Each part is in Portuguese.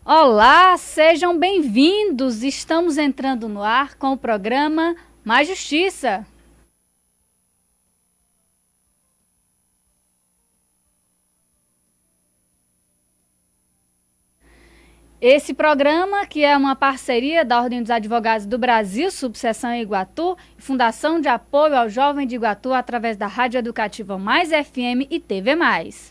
Olá, sejam bem-vindos. Estamos entrando no ar com o programa Mais Justiça. Esse programa, que é uma parceria da Ordem dos Advogados do Brasil, Subseção Iguatu, e Fundação de Apoio ao Jovem de Iguatu, através da Rádio Educativa Mais FM e TV Mais.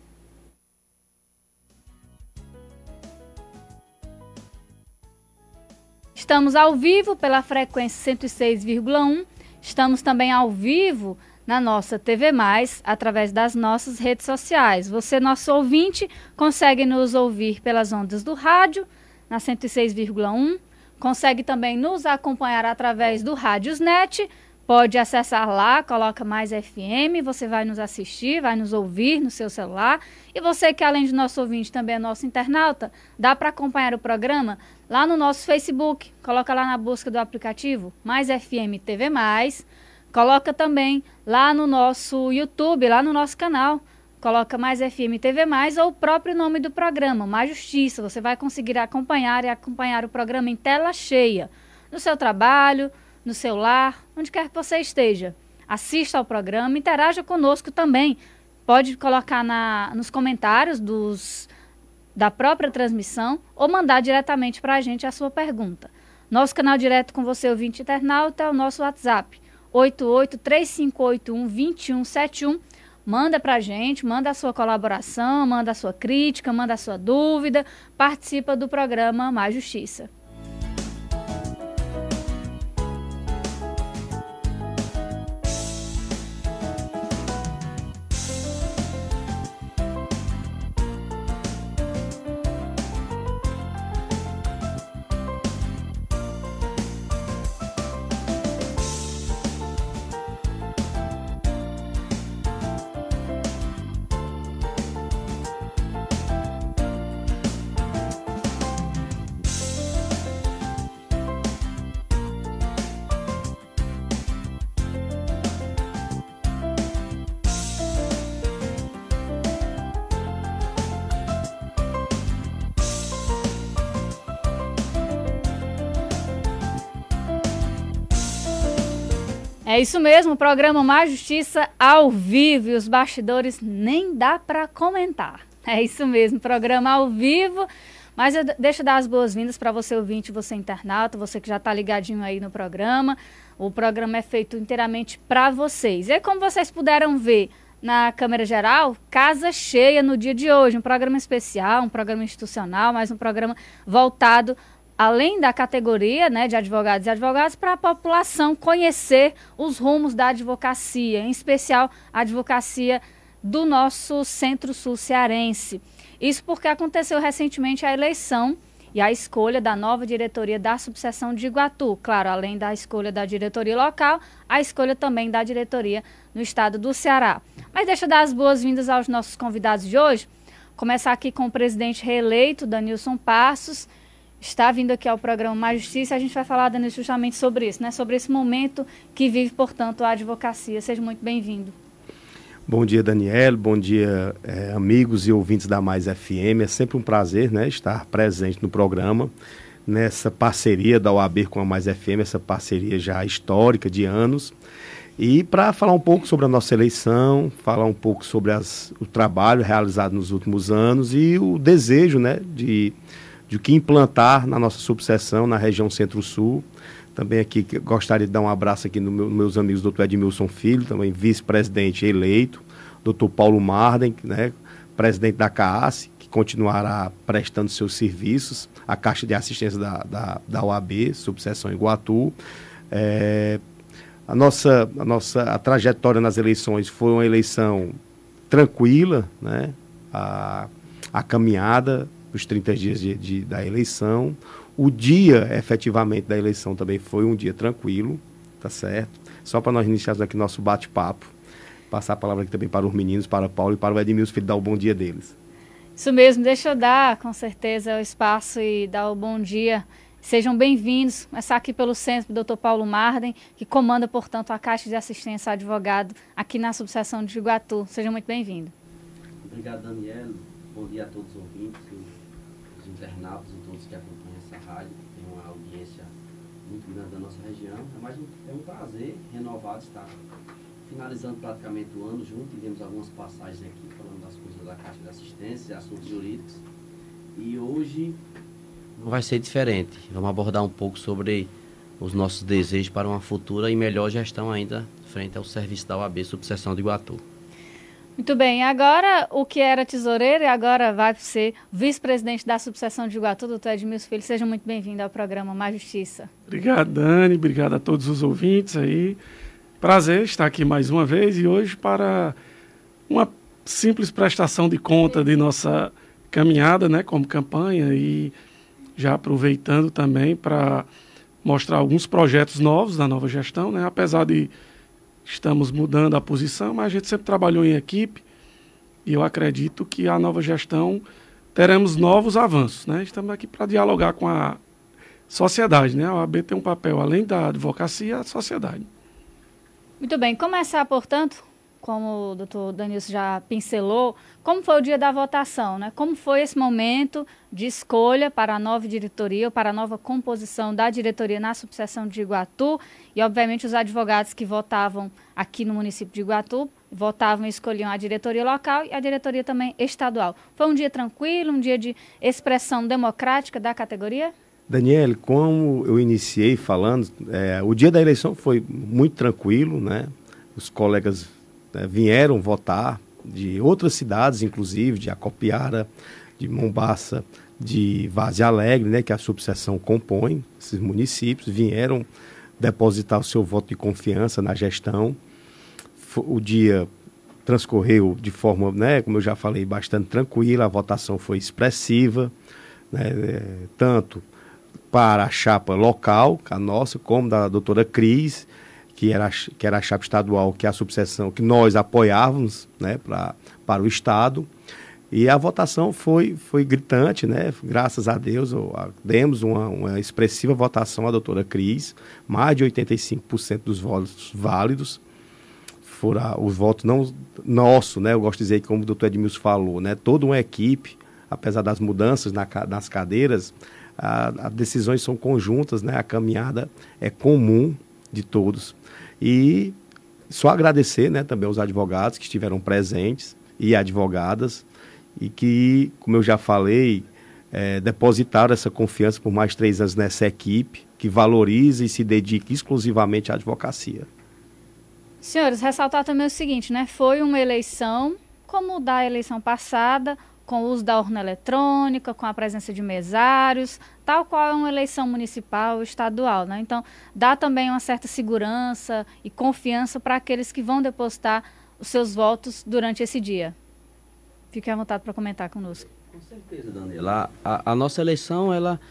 Estamos ao vivo pela frequência 106,1. Estamos também ao vivo na nossa TV Mais, através das nossas redes sociais. Você, nosso ouvinte, consegue nos ouvir pelas ondas do rádio, na 106,1. Consegue também nos acompanhar através do Rádiosnet. Pode acessar lá, coloca Mais FM, você vai nos assistir, vai nos ouvir no seu celular. E você que, além de nosso ouvinte, também é nosso internauta, dá para acompanhar o programa lá no nosso Facebook. Coloca lá na busca do aplicativo Mais FM TV Mais. Coloca também lá no nosso YouTube, lá no nosso canal. Coloca Mais FM TV Mais ou o próprio nome do programa, Mais Justiça. Você vai conseguir acompanhar o programa em tela cheia, no seu trabalho, no seu lar, onde quer que você esteja. Assista ao programa, interaja conosco também. Pode colocar nos comentários da própria transmissão ou mandar diretamente para a gente a sua pergunta. Nosso canal direto com você, ouvinte internauta, é o nosso WhatsApp, 8835812171. Manda para a gente, manda a sua colaboração, manda a sua crítica, manda a sua dúvida, participa do programa Mais Justiça. É isso mesmo, o programa Mais Justiça ao vivo, e os bastidores nem dá para comentar. É isso mesmo, programa ao vivo, mas deixa eu dar as boas-vindas para você ouvinte, você internauta, você que já está ligadinho aí no programa. O programa é feito inteiramente para vocês. E como vocês puderam ver na câmera geral, casa cheia no dia de hoje, um programa especial, um programa institucional, mas um programa voltado além da categoria, né, de advogados e advogadas, para a população conhecer os rumos da advocacia, em especial a advocacia do nosso Centro-Sul cearense. Isso porque aconteceu recentemente a eleição e a escolha da nova diretoria da subseção de Iguatu. Claro, além da escolha da diretoria local, a escolha também da diretoria no estado do Ceará. Mas deixa eu dar as boas-vindas aos nossos convidados de hoje. Começar aqui com o presidente reeleito, Danilson Passos. Está vindo aqui ao programa Mais Justiça. A gente vai falar, Danilson, justamente sobre isso, né? Sobre esse momento que vive, portanto, a advocacia. Seja muito bem-vindo. Bom dia, Daniel. Bom dia, amigos e ouvintes da Mais FM. É sempre um prazer, né, estar presente no programa, nessa parceria da OAB com a Mais FM, essa parceria já histórica de anos. E para falar um pouco sobre a nossa eleição, falar um pouco sobre o trabalho realizado nos últimos anos e o desejo, né, de que implantar na nossa subseção, na região Centro-Sul. Também aqui gostaria de dar um abraço aqui nos meus amigos, doutor Edmilson Filho, também vice-presidente eleito, doutor Paulo Marden, né, presidente da CAAS, que continuará prestando seus serviços, a Caixa de Assistência da OAB, subseção Iguatu. A trajetória nas eleições foi uma eleição tranquila, né, a caminhada, os 30 dias da eleição. O dia, efetivamente, da eleição também foi um dia tranquilo, tá certo? Só para nós iniciarmos aqui nosso bate-papo, passar a palavra aqui também para os meninos, para o Paulo e para o Edmilson, para dar o bom dia deles. Isso mesmo, deixa eu dar, com certeza, o espaço e dar o bom dia. Sejam bem-vindos. Começar aqui pelo centro, do Dr. Paulo Marden, que comanda, portanto, a Caixa de Assistência ao Advogado aqui na subseção de Iguatu. Seja muito bem-vindo. Obrigado, Daniel. Bom dia a todos os ouvintes, os internautas e todos que acompanham essa rádio. Tem uma audiência muito grande da nossa região. É um prazer renovado estar finalizando praticamente o ano junto. Tivemos algumas passagens aqui falando das coisas da Caixa de Assistência, assuntos jurídicos. E hoje não vai ser diferente. Vamos abordar um pouco sobre os nossos desejos para uma futura e melhor gestão ainda frente ao serviço da OAB Subseção de Iguatu. Muito bem, agora o que era tesoureiro e agora vai ser vice-presidente da Subseção de Iguatu, doutor Edmilson Filho. Seja muito bem-vindo ao programa Mais Justiça. Obrigado, Dani. Obrigado a todos os ouvintes aí. Prazer estar aqui mais uma vez e hoje para uma simples prestação de conta de nossa caminhada, né, como campanha, e já aproveitando também para mostrar alguns projetos novos da nova gestão, né, apesar de estamos mudando a posição, mas a gente sempre trabalhou em equipe e eu acredito que a nova gestão teremos novos avanços, né? Estamos aqui para dialogar com a sociedade, né? A OAB tem um papel, além da advocacia, a sociedade. Muito bem, começar, portanto, como o doutor Danilson já pincelou, como foi o dia da votação, né? Como foi esse momento de escolha para a nova diretoria, ou para a nova composição da diretoria na subseção de Iguatu, e obviamente os advogados que votavam aqui no município de Iguatu, votavam e escolhiam a diretoria local e a diretoria também estadual. Foi um dia tranquilo, um dia de expressão democrática da categoria? Daniel, como eu iniciei falando, o dia da eleição foi muito tranquilo, né? Os colegas vieram votar de outras cidades, inclusive de Acopiara, de Mombaça, de Várzea Alegre, né, que a subseção compõe, esses municípios, vieram depositar o seu voto de confiança na gestão. O dia transcorreu de forma, né, como eu já falei, bastante tranquila, a votação foi expressiva, né, tanto para a chapa local, a nossa, como da doutora Cris, que era a chapa estadual, que é a subseção que nós apoiávamos, né, para o Estado. E a votação foi gritante, né? Graças a Deus, demos uma expressiva votação à doutora Cris, mais de 85% dos votos válidos. Foram os votos não nossos, né? Eu gosto de dizer que, como o doutor Edmilson falou, né? Toda uma equipe, apesar das mudanças nas cadeiras, as decisões são conjuntas, né? A caminhada é comum de todos. E só agradecer, né, também aos advogados que estiveram presentes e advogadas e que, como eu já falei, depositaram essa confiança por mais 3 anos nessa equipe que valoriza e se dedica exclusivamente à advocacia. Senhores, ressaltar também o seguinte, né? Foi uma eleição como da eleição passada, com o uso da urna eletrônica, com a presença de mesários, tal qual é uma eleição municipal ou estadual, né? Então, dá também uma certa segurança e confiança para aqueles que vão depositar os seus votos durante esse dia. Fique à vontade para comentar conosco. Com certeza, Daniela. A nossa eleição, ela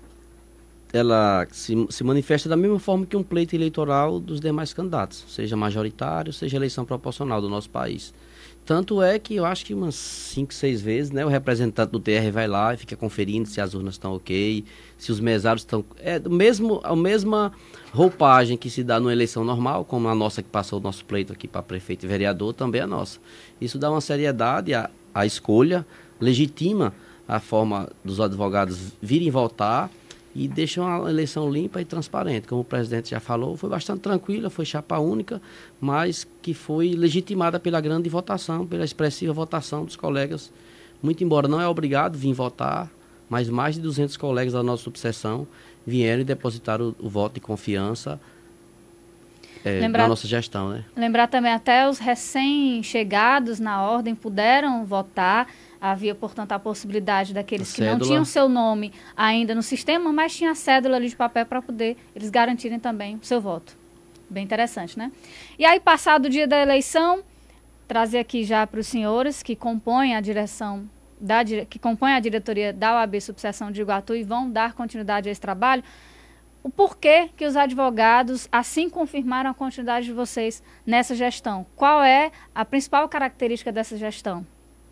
se manifesta da mesma forma que um pleito eleitoral dos demais candidatos, seja majoritário, seja eleição proporcional do nosso país. Tanto é que eu acho que umas 5, 6 vezes, né, o representante do TR vai lá e fica conferindo se as urnas estão ok, se os mesários estão... a mesma roupagem que se dá numa eleição normal, como a nossa que passou o nosso pleito aqui para prefeito e vereador, também é a nossa. Isso dá uma seriedade à escolha, legitima a forma dos advogados virem votar e deixam a eleição limpa e transparente. Como o presidente já falou, foi bastante tranquila, foi chapa única, mas que foi legitimada pela grande votação, pela expressiva votação dos colegas. Muito embora não é obrigado vir votar, mas mais de 200 colegas da nossa subseção vieram e depositaram o voto de confiança na nossa gestão, né? Lembrar também, até os recém-chegados na ordem puderam votar. Havia, portanto, a possibilidade daqueles que não tinham seu nome ainda no sistema, mas tinha a cédula ali de papel para poder eles garantirem também o seu voto. Bem interessante, né? E aí, passado o dia da eleição, trazer aqui já para os senhores que compõem a que compõem a diretoria da OAB Subseção de Iguatu e vão dar continuidade a esse trabalho, o porquê que os advogados assim confirmaram a continuidade de vocês nessa gestão. Qual é a principal característica dessa gestão?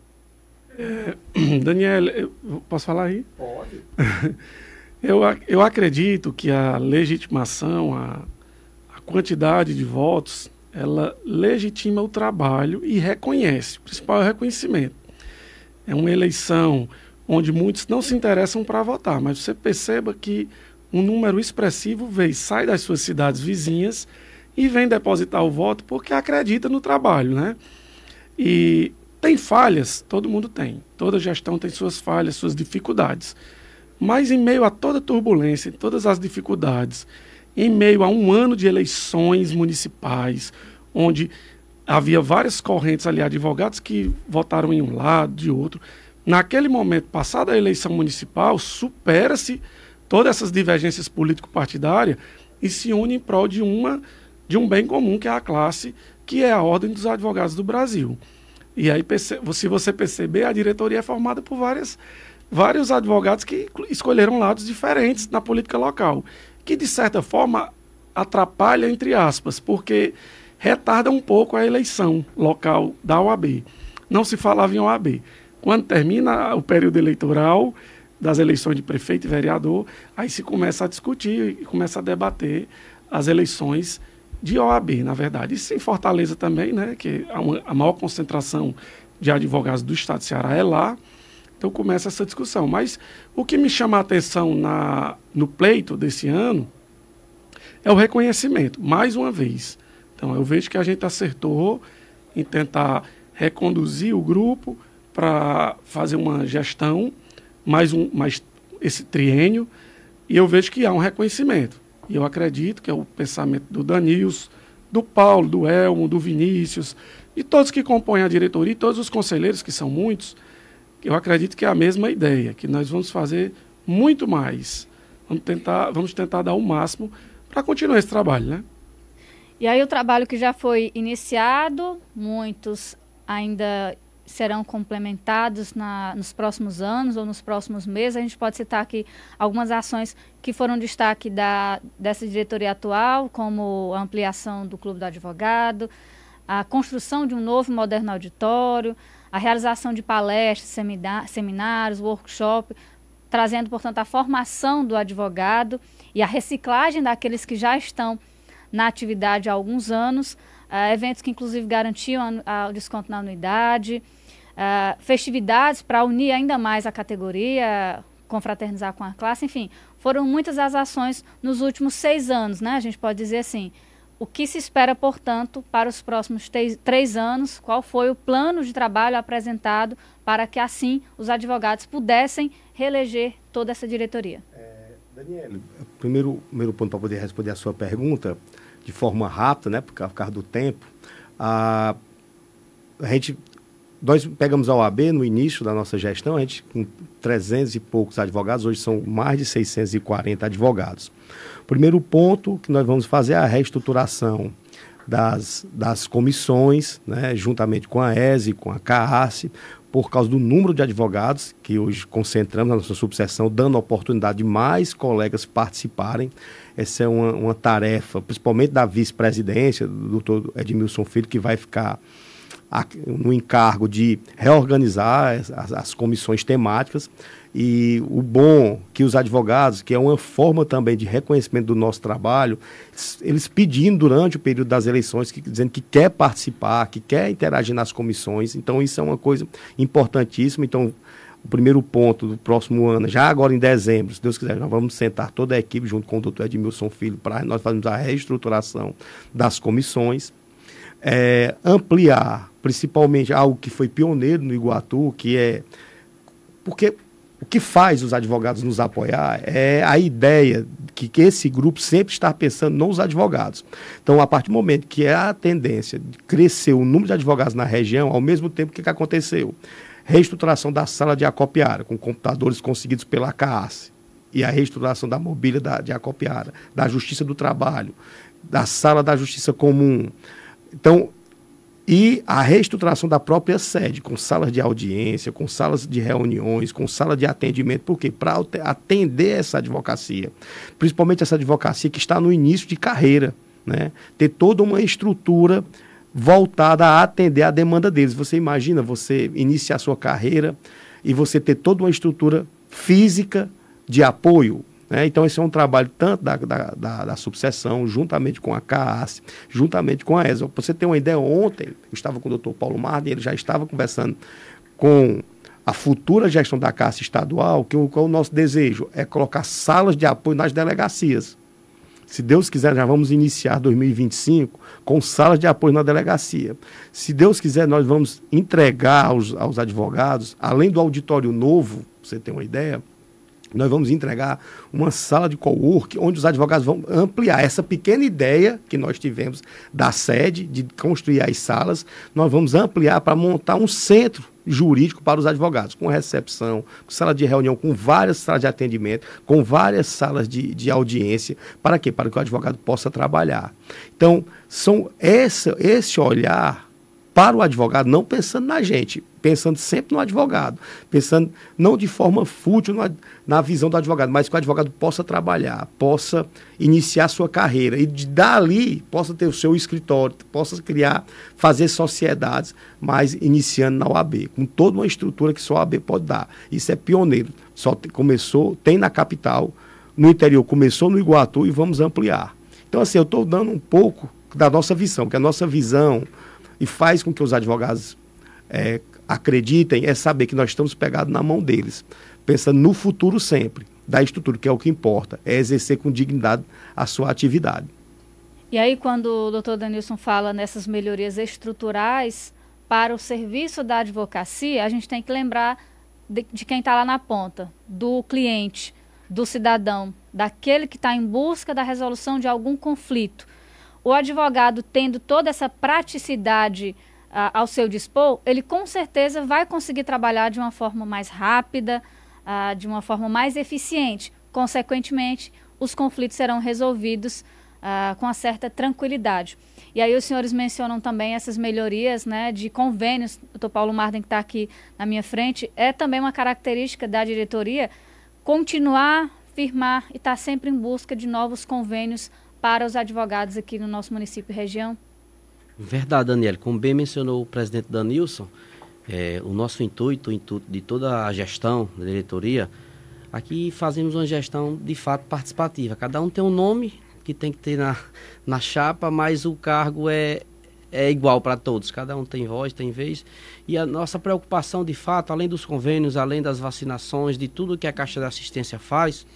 Daniel, posso falar aí? Pode. Eu acredito que a legitimação, a quantidade de votos, ela legitima o trabalho e reconhece. O principal é o reconhecimento. É uma eleição onde muitos não se interessam para votar, mas você perceba que um número expressivo sai das suas cidades vizinhas e vem depositar o voto porque acredita no trabalho, né? E tem falhas, todo mundo tem. Toda gestão tem suas falhas, suas dificuldades. Mas em meio a toda turbulência, todas as dificuldades, em meio a um ano de eleições municipais, onde havia várias correntes ali, advogados que votaram em um lado, de outro, naquele momento, passada a eleição municipal, supera-se todas essas divergências político-partidárias e se une em prol de um bem comum, que é a classe, que é a Ordem dos Advogados do Brasil. E aí, se você perceber, a diretoria é formada por vários advogados que escolheram lados diferentes na política local, que, de certa forma, atrapalha, entre aspas, porque retarda um pouco a eleição local da OAB. Não se falava em OAB. Quando termina o período eleitoral das eleições de prefeito e vereador, aí se começa a discutir e começa a debater as eleições de OAB, na verdade. Isso em Fortaleza também, né, que a maior concentração de advogados do estado de Ceará é lá. Então começa essa discussão. Mas o que me chama a atenção no pleito desse ano é o reconhecimento, mais uma vez. Então eu vejo que a gente acertou em tentar reconduzir o grupo para fazer uma gestão, mais esse triênio, e eu vejo que há um reconhecimento. E eu acredito que é o pensamento do Danils, do Paulo, do Elmo, do Vinícius, e todos que compõem a diretoria, e todos os conselheiros, que são muitos, eu acredito que é a mesma ideia, que nós vamos fazer muito mais. Vamos tentar dar o máximo para continuar esse trabalho, né? E aí o trabalho que já foi iniciado, muitos ainda serão complementados nos próximos anos ou nos próximos meses. A gente pode citar aqui algumas ações que foram destaque dessa diretoria atual, como a ampliação do Clube do Advogado, a construção de um novo e moderno auditório, a realização de palestras, seminários, workshop, trazendo, portanto, a formação do advogado e a reciclagem daqueles que já estão na atividade há alguns anos, eventos que inclusive garantiam o desconto na anuidade, festividades para unir ainda mais a categoria, confraternizar com a classe, enfim, foram muitas as ações nos últimos 6 anos, né? A gente pode dizer assim, o que se espera, portanto, para os próximos 3 anos, qual foi o plano de trabalho apresentado para que assim os advogados pudessem reeleger toda essa diretoria? Daniel, primeiro ponto para poder responder a sua pergunta de forma rápida, né, por causa do tempo, nós pegamos a OAB no início da nossa gestão, a gente com 300 e poucos advogados, hoje são mais de 640 advogados. O primeiro ponto que nós vamos fazer é a reestruturação das comissões, né, juntamente com a ESE, com a CAASE, por causa do número de advogados que hoje concentramos na nossa subseção, dando a oportunidade de mais colegas participarem. Essa é uma tarefa, principalmente da vice-presidência, do doutor Edmilson Filho, que vai ficar no encargo de reorganizar as comissões temáticas. E o bom que os advogados, que é uma forma também de reconhecimento do nosso trabalho, eles pedindo durante o período das eleições, dizendo que quer participar, que quer interagir nas comissões. Então isso é uma coisa importantíssima. Então o primeiro ponto do próximo ano, já agora em dezembro, se Deus quiser, nós vamos sentar toda a equipe junto com o doutor Edmilson Filho para nós fazermos a reestruturação das comissões. Ampliar, principalmente, algo que foi pioneiro no Iguatu, que é... Porque o que faz os advogados nos apoiar é a ideia que esse grupo sempre está pensando nos advogados. Então, a partir do momento que é a tendência de crescer o número de advogados na região, ao mesmo tempo, o que aconteceu? Reestruturação da sala de acopiara, com computadores conseguidos pela CAASE, e a reestruturação da mobília de acopiara, da Justiça do Trabalho, da sala da Justiça Comum. Então, e a reestruturação da própria sede, com salas de audiência, com salas de reuniões, com sala de atendimento. Por quê? Para atender essa advocacia, principalmente essa advocacia que está no início de carreira, né? Ter toda uma estrutura voltada a atender a demanda deles. Você imagina você iniciar a sua carreira e você ter toda uma estrutura física de apoio, né? Então, esse é um trabalho tanto da subseção, juntamente com a CAASE, juntamente com a ESA. Para você ter uma ideia, ontem eu estava com o doutor Paulo Marden, ele já estava conversando com a futura gestão da Caixa Estadual, que o nosso desejo é colocar salas de apoio nas delegacias. Se Deus quiser, já vamos iniciar 2025 com salas de apoio na delegacia. Se Deus quiser, nós vamos entregar aos advogados, além do auditório novo, pra você ter uma ideia, nós vamos entregar uma sala de cowork, onde os advogados vão ampliar essa pequena ideia que nós tivemos da sede, de construir as salas, nós vamos ampliar para montar um centro jurídico para os advogados, com recepção, com sala de reunião, com várias salas de atendimento, com várias salas de audiência. Para quê? Para que o advogado possa trabalhar. Então, esse olhar para o advogado, não pensando na gente, pensando sempre no advogado, pensando não de forma fútil na visão do advogado, mas que o advogado possa trabalhar, possa iniciar sua carreira e dali possa ter o seu escritório, possa fazer sociedades, mas iniciando na OAB, com toda uma estrutura que só a OAB pode dar. Isso é pioneiro, tem na capital, no interior começou no Iguatu e vamos ampliar. Então assim, eu estou dando um pouco da nossa visão, que a nossa visão e faz com que os advogados acreditem, é saber que nós estamos pegados na mão deles, pensando no futuro sempre, da estrutura, que é o que importa, é exercer com dignidade a sua atividade. E aí, quando o doutor Danilson fala nessas melhorias estruturais para o serviço da advocacia, a gente tem que lembrar de quem está lá na ponta, do cliente, do cidadão, daquele que está em busca da resolução de algum conflito. O advogado, tendo toda essa praticidade ao seu dispor, ele com certeza vai conseguir trabalhar de uma forma mais rápida, de uma forma mais eficiente. Consequentemente, os conflitos serão resolvidos com uma certa tranquilidade. E aí os senhores mencionam também essas melhorias, né, de convênios. O doutor Paulo Marden, que está aqui na minha frente, é também uma característica da diretoria continuar, firmar e estar sempre em busca de novos convênios para os advogados aqui no nosso município e região? Verdade, Daniel. Como bem mencionou o presidente Danilson, o nosso intuito de toda a gestão da diretoria, aqui fazemos uma gestão de fato participativa. Cada um tem um nome que tem que ter na chapa, mas o cargo é igual para todos. Cada um tem voz, tem vez. E a nossa preocupação, de fato, além dos convênios, além das vacinações, de tudo que a Caixa de Assistência faz,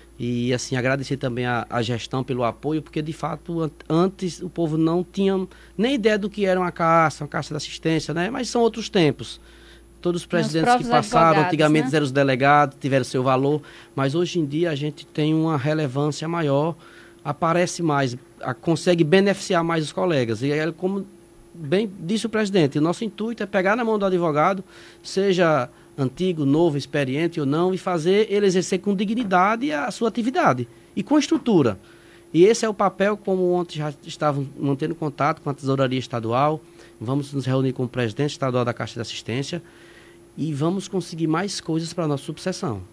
e assim, agradecer também a gestão pelo apoio, porque de fato antes o povo não tinha nem ideia do que era uma caixa de assistência, né? Mas são outros tempos. Todos os presidentes que passaram, antigamente, né, eram os delegados, tiveram seu valor, mas hoje em dia a gente tem uma relevância maior, aparece mais, consegue beneficiar mais os colegas. E aí, como bem disse o presidente, o nosso intuito é pegar na mão do advogado, seja antigo, novo, experiente ou não, e fazer ele exercer com dignidade a sua atividade e com estrutura. E esse é o papel, como ontem já estavam mantendo contato com a Tesouraria Estadual, vamos nos reunir com o presidente estadual da Caixa de Assistência e vamos conseguir mais coisas para a nossa subseção.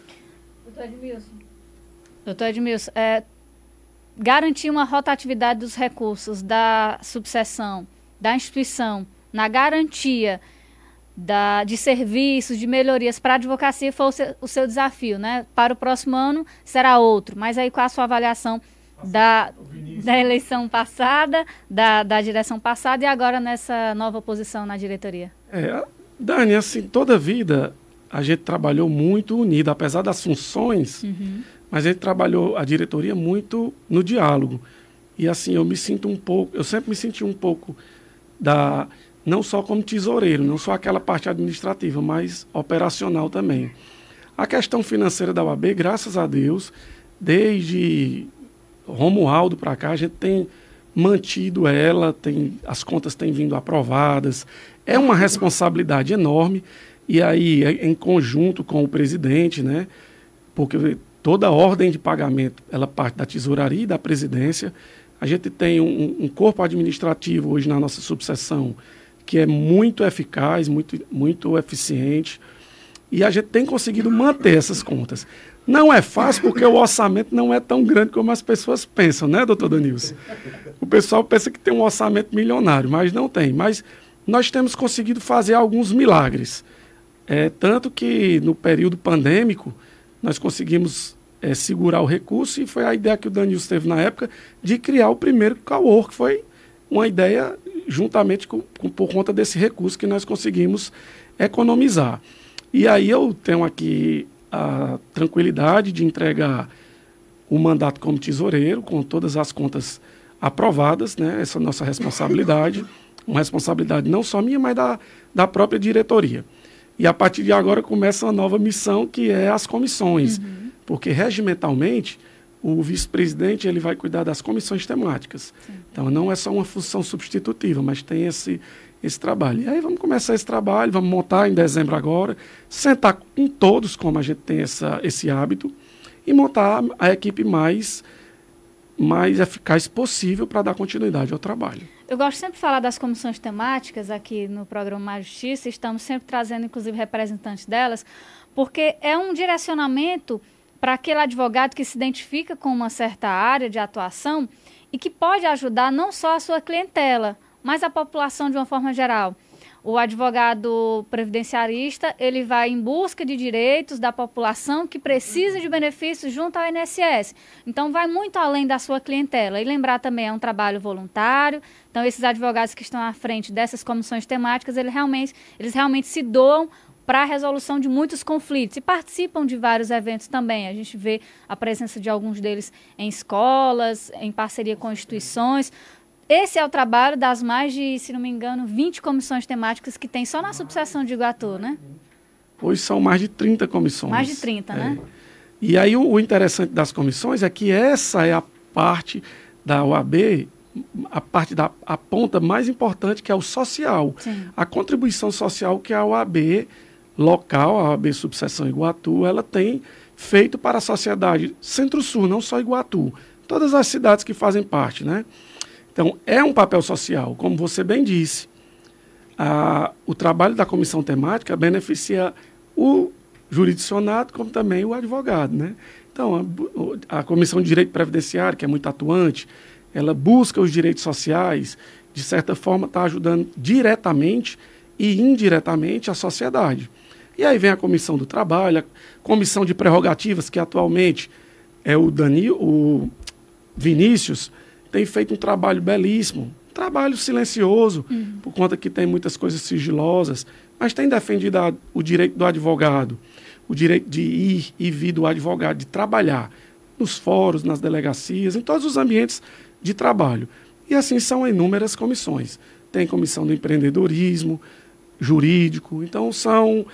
Doutor Edmilson, garantir uma rotatividade dos recursos da subseção, da instituição, na garantia de serviços, de melhorias para a advocacia foi o seu desafio, né? Para o próximo ano será outro, mas aí qual a sua avaliação da eleição passada, da direção passada e agora nessa nova posição na diretoria? Dani, assim, toda a vida a gente trabalhou muito unido, apesar das funções, mas a gente trabalhou a diretoria muito no diálogo. E assim, eu sempre me senti um pouco não só como tesoureiro, não só aquela parte administrativa, mas operacional também. A questão financeira da UAB, graças a Deus, desde Romualdo para cá, a gente tem mantido ela, as contas têm vindo aprovadas, é uma responsabilidade enorme, e aí em conjunto com o presidente, né, porque toda a ordem de pagamento, ela parte da tesouraria e da presidência. A gente tem um corpo administrativo hoje na nossa subseção que é muito eficaz, muito eficiente, e a gente tem conseguido manter essas contas. Não é fácil porque o orçamento não é tão grande como as pessoas pensam, né, doutor Danilson? O pessoal pensa que tem um orçamento milionário, mas não tem. Mas nós temos conseguido fazer alguns milagres. Tanto que no período pandêmico nós conseguimos segurar o recurso, e foi a ideia que o Danilson teve na época de criar o primeiro cowork, que foi uma ideia juntamente por conta desse recurso que nós conseguimos economizar. E aí eu tenho aqui a tranquilidade de entregar o mandato como tesoureiro, com todas as contas aprovadas, né? Essa é a nossa responsabilidade, uma responsabilidade não só minha, mas da própria diretoria. E a partir de agora começa uma nova missão, que é as comissões, porque regimentalmente o vice-presidente ele vai cuidar das comissões temáticas. Sim. Então não é só uma função substitutiva, mas tem esse trabalho. E aí vamos começar esse trabalho, vamos montar em dezembro agora, sentar com todos, como a gente tem esse hábito, e montar a equipe mais eficaz possível para dar continuidade ao trabalho. Eu gosto sempre de falar das comissões temáticas aqui no programa Mais Justiça, estamos sempre trazendo, inclusive, representantes delas, porque é um direcionamento para aquele advogado que se identifica com uma certa área de atuação e que pode ajudar não só a sua clientela, mas a população de uma forma geral. O advogado previdenciarista, ele vai em busca de direitos da população que precisa de benefícios junto ao INSS. Então, vai muito além da sua clientela. E lembrar também, é um trabalho voluntário. Então, esses advogados que estão à frente dessas comissões temáticas, eles realmente se doam para a resolução de muitos conflitos e participam de vários eventos também. A gente vê a presença de alguns deles em escolas, em parceria com instituições. Esse é o trabalho das mais de, se não me engano, 20 comissões temáticas que tem só na subseção de Iguatu, né? Hoje são mais de 30 comissões. Mais de 30, né? E aí o interessante das comissões é que essa é a parte da OAB, a ponta mais importante, que é o social. Sim. A contribuição social que a OAB local, a OAB Subseção Iguatu, ela tem feito para a sociedade Centro-Sul, não só Iguatu. Todas as cidades que fazem parte, né? Então, é um papel social, como você bem disse. O trabalho da comissão temática beneficia o jurisdicionado, como também o advogado, né? Então, a Comissão de Direito Previdenciário, que é muito atuante, ela busca os direitos sociais, de certa forma está ajudando diretamente e indiretamente a sociedade. E aí vem a Comissão do Trabalho, a Comissão de Prerrogativas, que atualmente é o Vinícius, tem feito um trabalho belíssimo, um trabalho silencioso, por conta que tem muitas coisas sigilosas, mas tem defendido o direito do advogado, o direito de ir e vir do advogado, de trabalhar nos fóruns, nas delegacias, em todos os ambientes de trabalho. E assim são inúmeras comissões. Tem comissão do empreendedorismo, jurídico, então são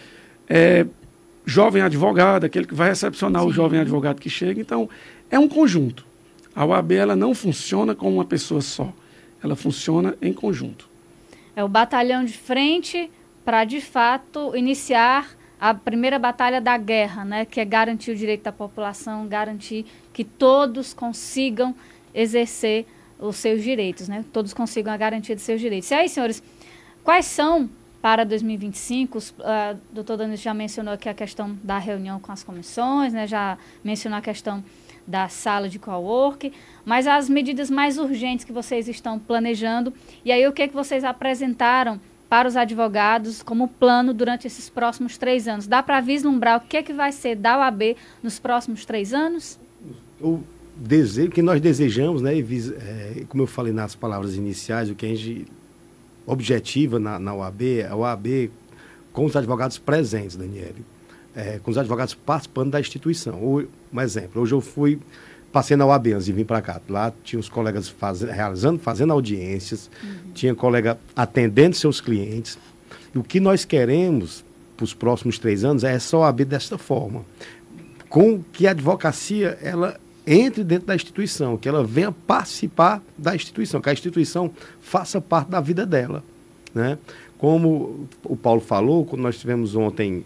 jovem advogado, aquele que vai recepcionar o jovem advogado que chega. Então, é um conjunto. A OAB ela não funciona como uma pessoa só, ela funciona em conjunto. É o batalhão de frente para, de fato, iniciar a primeira batalha da guerra, né? Que é garantir o direito da população, garantir que todos consigam exercer os seus direitos, né? Todos consigam a garantia de seus direitos. E aí, senhores, quais são, para 2025, o doutor Danis já mencionou aqui a questão da reunião com as comissões, né? Já mencionou a questão da sala de cowork, mas as medidas mais urgentes que vocês estão planejando, e aí o que vocês apresentaram para os advogados como plano durante esses próximos 3 anos? Dá para vislumbrar o que vai ser da OAB nos próximos 3 anos? O que nós desejamos, né, como eu falei nas palavras iniciais, o que a gente objetiva na OAB, a OAB com os advogados presentes, Daniele, com os advogados participando da instituição. Um exemplo, hoje eu passei na OAB antes de vir para cá. Lá tinha os colegas fazendo audiências, tinha colega atendendo seus clientes. E o que nós queremos para os próximos 3 anos é essa OAB desta forma, com que a advocacia ela entre dentro da instituição, que ela venha participar da instituição, que a instituição faça parte da vida dela, né? Como o Paulo falou, quando nós tivemos ontem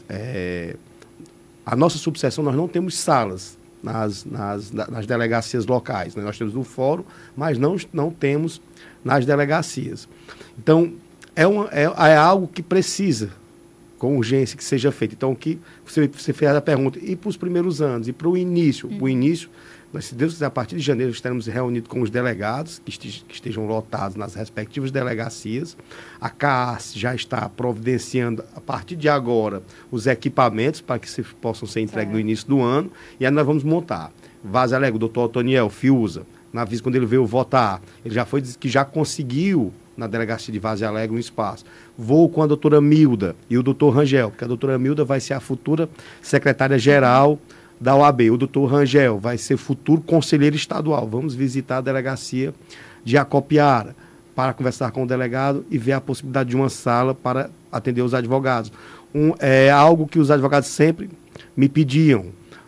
a nossa subseção, nós não temos salas nas delegacias locais, né? Nós temos no fórum, mas não temos nas delegacias. Então, é algo que precisa, com urgência, que seja feito. Então, que você fez a pergunta, e para os primeiros anos, e para o início? O início, nós, se Deus quiser, a partir de janeiro, estaremos reunidos com os delegados, que estejam lotados nas respectivas delegacias. A CAS já está providenciando, a partir de agora, os equipamentos para que possam ser entregues no início do ano. E aí nós vamos montar. Vaza Alegre, o doutor Otoniel, Fiuza, na vez quando ele veio votar, ele já foi dizer que já conseguiu na delegacia de Várzea Alegre um espaço. Vou com a doutora Milda e o doutor Rangel, porque a doutora Milda vai ser a futura secretária-geral da OAB. O doutor Rangel vai ser futuro conselheiro estadual. Vamos visitar a delegacia de Acopiara para conversar com o delegado e ver a possibilidade de uma sala para atender os advogados. É algo que os advogados sempre me pediam.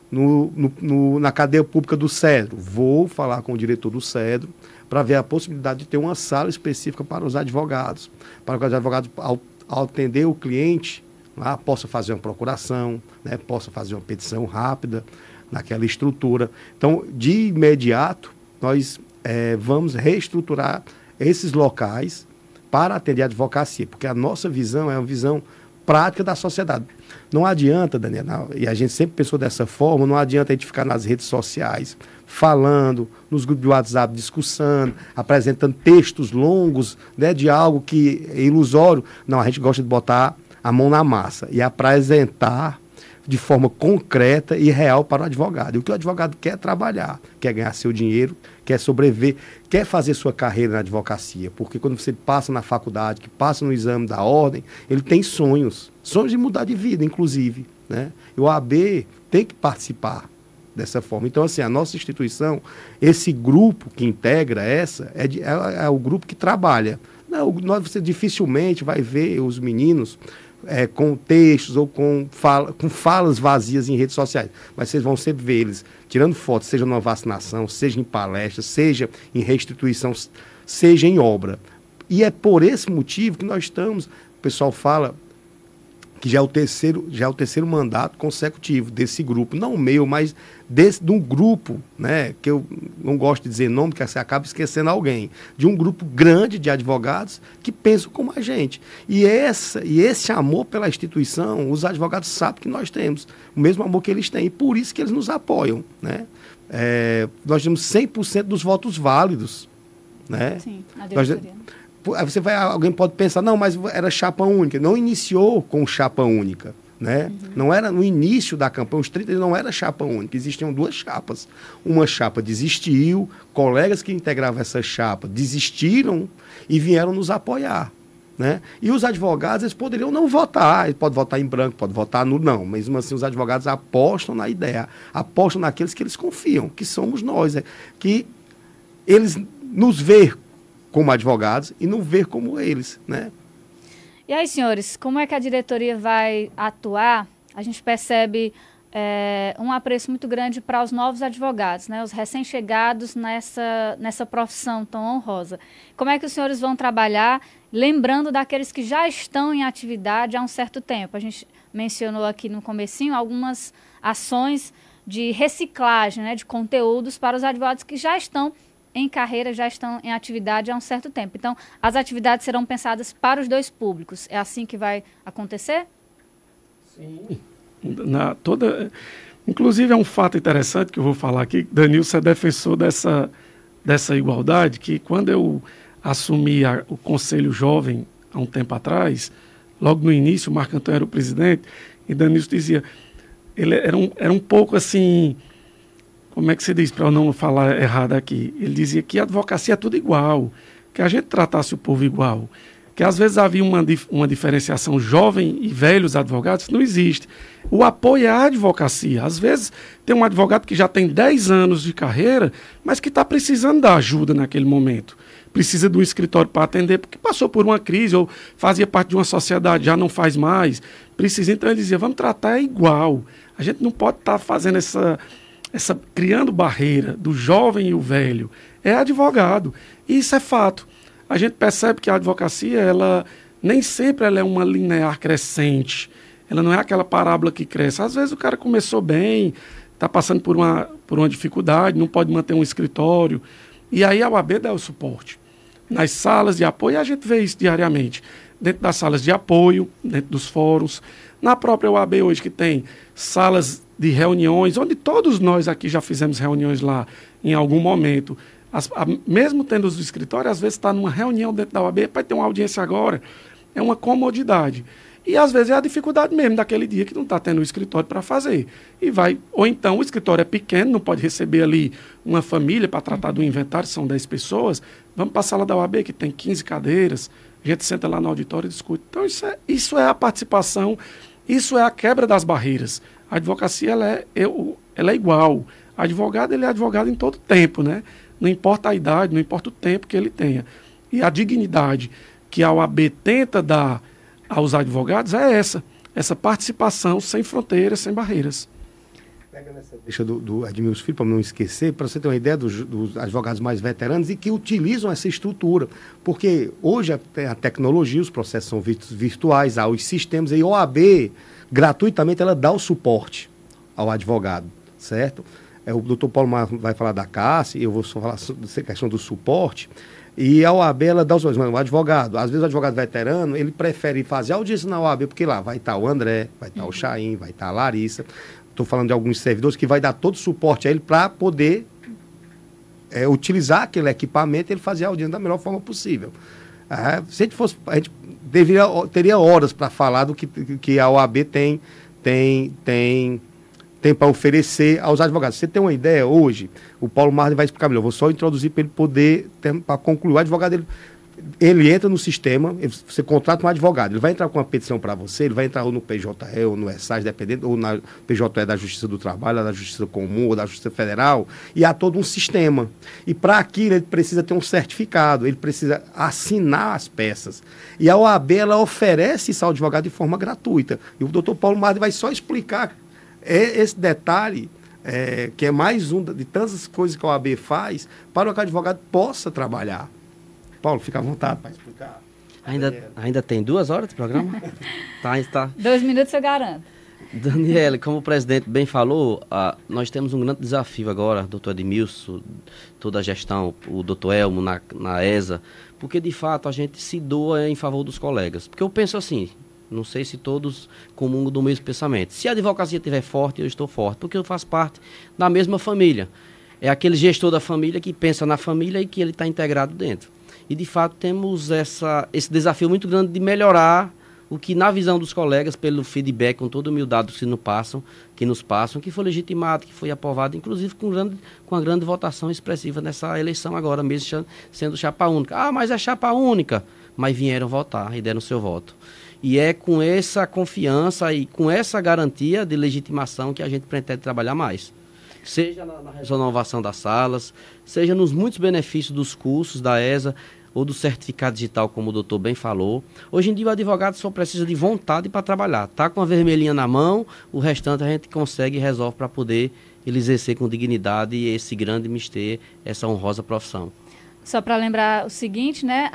Na cadeia pública do Cedro, vou falar com o diretor do Cedro para ver a possibilidade de ter uma sala específica para os advogados, para que os advogados, ao atender o cliente, lá, possa fazer uma procuração, né, possa fazer uma petição rápida naquela estrutura. Então, de imediato, nós vamos reestruturar esses locais para atender a advocacia, porque a nossa visão é uma visão prática da sociedade. Não adianta, Daniel, e a gente sempre pensou dessa forma, não adianta a gente ficar nas redes sociais falando, nos grupos de WhatsApp discussando, apresentando textos longos, né, de algo que é ilusório. Não, a gente gosta de botar a mão na massa e apresentar de forma concreta e real para o advogado. E o que o advogado quer é trabalhar, quer ganhar seu dinheiro, quer sobreviver, quer fazer sua carreira na advocacia. Porque quando você passa na faculdade, que passa no exame da ordem, ele tem sonhos de mudar de vida, inclusive, né? E o AB tem que participar dessa forma. Então, assim, a nossa instituição, esse grupo que integra é o grupo que trabalha. Não, você dificilmente vai ver os meninos com textos ou com falas vazias em redes sociais. Mas vocês vão sempre ver eles tirando fotos, seja numa vacinação, seja em palestra, seja em restituição, seja em obra. E é por esse motivo que nós estamos, o pessoal fala que já é o terceiro mandato consecutivo desse grupo, não o meu, mas de um grupo, né, que eu não gosto de dizer nome, porque você acaba esquecendo alguém, de um grupo grande de advogados que pensam como a gente. E esse amor pela instituição, os advogados sabem que nós temos, o mesmo amor que eles têm, e por isso que eles nos apoiam, né? Nós temos 100% dos votos válidos, né? Sim, na diretoria. Alguém pode pensar, não, mas era chapa única. Não iniciou com chapa única, né? Uhum. Não era no início da campanha, os 30 não era chapa única, existiam duas chapas. Uma chapa desistiu, colegas que integravam essa chapa desistiram e vieram nos apoiar, né? E os advogados, eles poderiam não votar, ele pode votar em branco, pode votar nulo, não. Mesmo assim, os advogados apostam na ideia, apostam naqueles que eles confiam, que somos nós, que eles nos veem como advogados e não ver como eles, né? E aí, senhores, como é que a diretoria vai atuar? A gente percebe um apreço muito grande para os novos advogados, né? Os recém-chegados nessa profissão tão honrosa. Como é que os senhores vão trabalhar, lembrando daqueles que já estão em atividade há um certo tempo? A gente mencionou aqui no comecinho algumas ações de reciclagem, né, de conteúdos para os advogados que já estão em carreira, já estão em atividade há um certo tempo. Então, as atividades serão pensadas para os dois públicos. É assim que vai acontecer? Sim. Inclusive, é um fato interessante que eu vou falar aqui. Danilson é defensor dessa igualdade, que quando eu assumi o Conselho Jovem, há um tempo atrás, logo no início, o Marco Antônio era o presidente, e Danilson dizia, ele era um pouco assim... Como é que se diz, para eu não falar errado aqui? Ele dizia que a advocacia é tudo igual, que a gente tratasse o povo igual, que às vezes havia uma diferenciação jovem e velhos advogados, não existe. O apoio é a advocacia. Às vezes tem um advogado que já tem 10 anos de carreira, mas que está precisando da ajuda naquele momento. Precisa de um escritório para atender, porque passou por uma crise ou fazia parte de uma sociedade, já não faz mais. Precisa, então ele dizia, vamos tratar igual. A gente não pode estar fazendo criando barreira do jovem e o velho. É advogado. E isso é fato. A gente percebe que a advocacia, nem sempre ela é uma linear crescente. Ela não é aquela parábola que cresce. Às vezes o cara começou bem, está passando por uma dificuldade, não pode manter um escritório. E aí a UAB dá o suporte. Nas salas de apoio, a gente vê isso diariamente. Dentro das salas de apoio, dentro dos fóruns. Na própria UAB hoje, que tem salas de reuniões, onde todos nós aqui já fizemos reuniões lá em algum momento. Mesmo tendo os escritórios, às vezes está numa reunião dentro da UAB, vai ter uma audiência agora. É uma comodidade. E às vezes é a dificuldade mesmo daquele dia que não está tendo o escritório para fazer. Ou então o escritório é pequeno, não pode receber ali uma família para tratar do inventário, são 10 pessoas. Vamos para a sala da OAB, que tem 15 cadeiras, a gente senta lá no auditório e discute. Então isso é a participação, isso é a quebra das barreiras. A advocacia ela é igual. O advogado ele é advogado em todo tempo, né? Não importa a idade, não importa o tempo que ele tenha. E a dignidade que a OAB tenta dar aos advogados é essa participação sem fronteiras, sem barreiras. Pega nessa deixa do Edmilson Filho, para não esquecer, para você ter uma ideia dos advogados mais veteranos e que utilizam essa estrutura. Porque hoje a tecnologia, os processos são virtuais, há os sistemas, e a OAB, gratuitamente, ela dá o suporte ao advogado, certo? O doutor Paulo vai falar da CASSE, eu vou só falar da questão do suporte. E a OAB, ela dá o advogado. Às vezes o advogado veterano, ele prefere fazer audiência na OAB, porque lá vai estar o André, vai estar o Chaim, vai estar a Larissa. Estou falando de alguns servidores que vai dar todo o suporte a ele para poder utilizar aquele equipamento e ele fazer a audiência da melhor forma possível. Se a gente fosse, a gente teria horas para falar do que a OAB tem para oferecer aos advogados. Você tem uma ideia hoje, o Paulo Marden vai explicar melhor, eu vou só introduzir para ele poder, para concluir, o advogado, ele entra no sistema, você contrata um advogado, ele vai entrar com uma petição para você, ele vai entrar ou no PJE, ou no ESAG, dependendo, ou na PJE da Justiça do Trabalho, ou da Justiça Comum, ou da Justiça Federal, e há todo um sistema. E para aquilo ele precisa ter um certificado, ele precisa assinar as peças. E a OAB, ela oferece isso ao advogado de forma gratuita. E o doutor Paulo Marden vai só explicar esse detalhe, que é mais um de tantas coisas que a OAB faz, para que o advogado possa trabalhar. Paulo, fica à vontade para explicar. Ainda tem 2 horas de programa? Tá. 2 minutos eu garanto. Daniela, como o presidente bem falou, nós temos um grande desafio agora, doutor Edmilson, toda a gestão, o doutor Elmo na ESA, porque de fato a gente se doa em favor dos colegas. Porque eu penso assim, não sei se todos comungam do mesmo pensamento. Se a advocacia estiver forte, eu estou forte, porque eu faço parte da mesma família. É aquele gestor da família que pensa na família e que ele está integrado dentro. E, de fato, temos esse desafio muito grande de melhorar o que, na visão dos colegas, pelo feedback, com toda humildade que nos passam, que foi legitimado, que foi aprovado, inclusive com a grande votação expressiva nessa eleição agora, mesmo sendo chapa única. Mas é chapa única. Mas vieram votar e deram seu voto. E é com essa confiança e com essa garantia de legitimação que a gente pretende trabalhar mais. Seja na renovação das salas, seja nos muitos benefícios dos cursos da ESA ou do certificado digital, como o doutor bem falou. Hoje em dia o advogado só precisa de vontade para trabalhar. Está com a vermelhinha na mão, o restante a gente consegue e resolve para poder ele exercer com dignidade esse grande mistério, essa honrosa profissão. Só para lembrar o seguinte, né?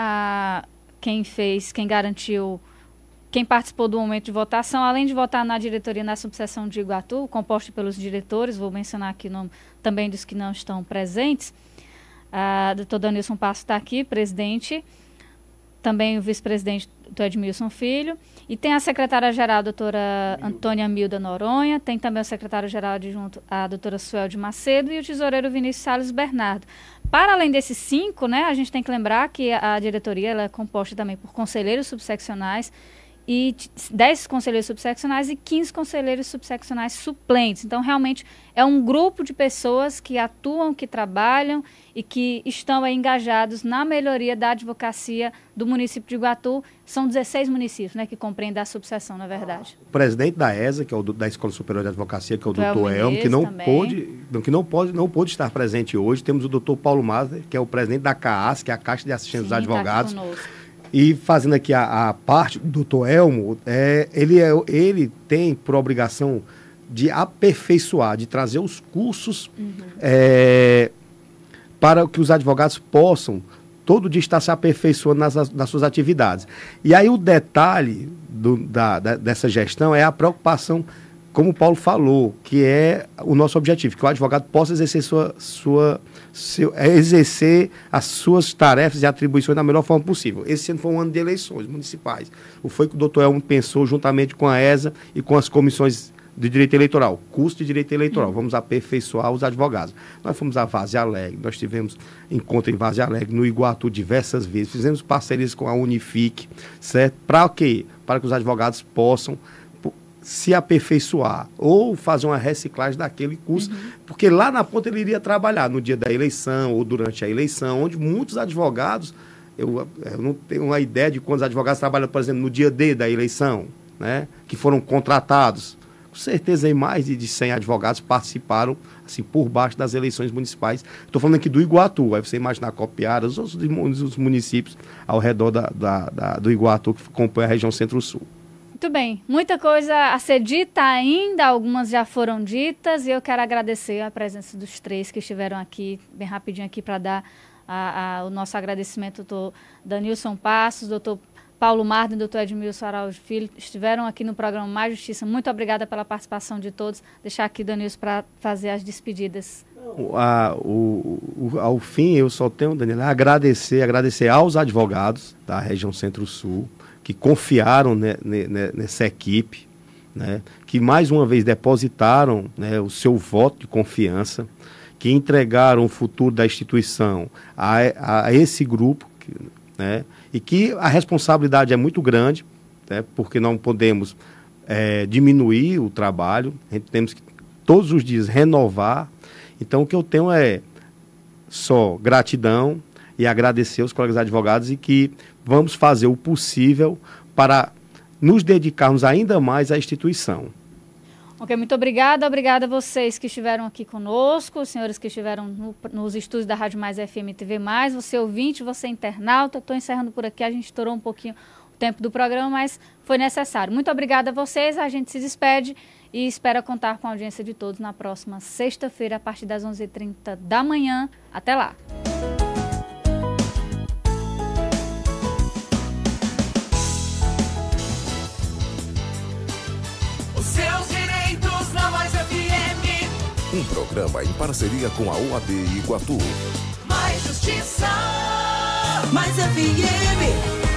Quem participou do momento de votação, além de votar na diretoria na subseção de Iguatu, composta pelos diretores, vou mencionar aqui o nome também dos que não estão presentes, a doutor Danilson Passo está aqui, presidente, também o vice-presidente do Edmilson Filho, e tem a secretária-geral, a doutora Antônia Milda Noronha, tem também o secretário-geral adjunto, a doutora Suelde Macedo, e o tesoureiro Vinícius Salles Bernardo. Para além desses 5, né, a gente tem que lembrar que a diretoria ela é composta também por conselheiros subseccionais, e 10 conselheiros subseccionais e 15 conselheiros subseccionais suplentes. Então, realmente, é um grupo de pessoas que atuam, que trabalham e que estão aí engajados na melhoria da advocacia do município de Iguatu. São 16 municípios, né, que compreendem a subseção, na verdade. O presidente da ESA, que é o da Escola Superior de Advocacia, que é o doutor Elmo, que não pôde estar presente hoje. Temos o doutor Paulo Mazda, que é o presidente da CAAS, que é a Caixa de Assistência dos Advogados. Tá aqui conosco. E fazendo aqui a parte do doutor Elmo, ele tem por obrigação de aperfeiçoar, de trazer os cursos para que os advogados possam todo dia estar se aperfeiçoando nas suas atividades. E aí o detalhe dessa gestão é a preocupação, como o Paulo falou, que é o nosso objetivo, que o advogado possa exercer exercer as suas tarefas e atribuições da melhor forma possível. Esse ano foi um ano de eleições municipais. Foi que o doutor Elmo pensou, juntamente com a ESA e com as comissões de direito eleitoral, curso de direito eleitoral, vamos aperfeiçoar os advogados. Nós fomos a Várzea Alegre, nós tivemos encontro em Várzea Alegre, no Iguatu diversas vezes, fizemos parcerias com a Unifique, certo? Para quê? para que os advogados possam se aperfeiçoar ou fazer uma reciclagem daquele curso, porque lá na ponta ele iria trabalhar no dia da eleição ou durante a eleição, onde muitos advogados, eu não tenho uma ideia de quantos advogados trabalham, por exemplo, no dia D da eleição, né, que foram contratados. Com certeza aí mais de 100 advogados participaram assim, por baixo das eleições municipais. Estou falando aqui do Iguatu, aí você imaginar Copiara, os outros municípios ao redor do Iguatu que compõe a região Centro-Sul. Muito bem, muita coisa a ser dita ainda, algumas já foram ditas, e eu quero agradecer a presença dos três que estiveram aqui, bem rapidinho aqui, para dar o nosso agradecimento, doutor Danilson Passos, doutor Paulo Marden, doutor Edmilson Araújo Filho, estiveram aqui no programa Mais Justiça. Muito obrigada pela participação de todos. Deixar aqui, Danilson, para fazer as despedidas. Ao fim, eu só tenho, Daniela, agradecer aos advogados da região Centro-Sul, que confiaram nessa equipe, né, que mais uma vez depositaram, né, o seu voto de confiança, que entregaram o futuro da instituição a esse grupo, né, e que a responsabilidade é muito grande, né, porque não podemos diminuir o trabalho, a gente temos que todos os dias renovar. Então o que eu tenho é só gratidão e agradecer aos colegas advogados e que vamos fazer o possível para nos dedicarmos ainda mais à instituição. Ok, muito obrigada. Obrigada a vocês que estiveram aqui conosco, os senhores que estiveram nos estúdios da Rádio Mais FM e TV Mais, você ouvinte, você internauta. Estou encerrando por aqui, a gente estourou um pouquinho o tempo do programa, mas foi necessário. Muito obrigada a vocês, a gente se despede e espera contar com a audiência de todos na próxima sexta-feira, a partir das 11h30 da manhã. Até lá! Um programa em parceria com a OAB Iguatu. Mais Justiça, Mais FM.